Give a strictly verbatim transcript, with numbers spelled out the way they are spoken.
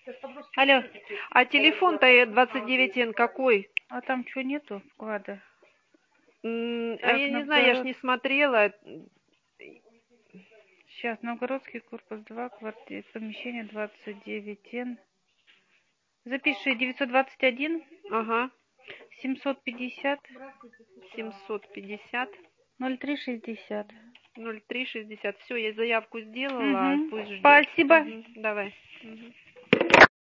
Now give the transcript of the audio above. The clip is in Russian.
Алло. А телефон-то двадцать девять эн какой? А там что, нету вклада? М, А Так, я не знаю, я ж Новгород. не смотрела. Сейчас, Новгородский корпус два, квартира, помещение двадцать девять эн. Запиши девятьсот двадцать один Ага, семьсот пятьдесят семьсот пятьдесят ноль три шестьдесят. ноль три шестьдесят. Все, я заявку сделала, Угу. пусть ждет. Спасибо. Мгм, давай. Мгм.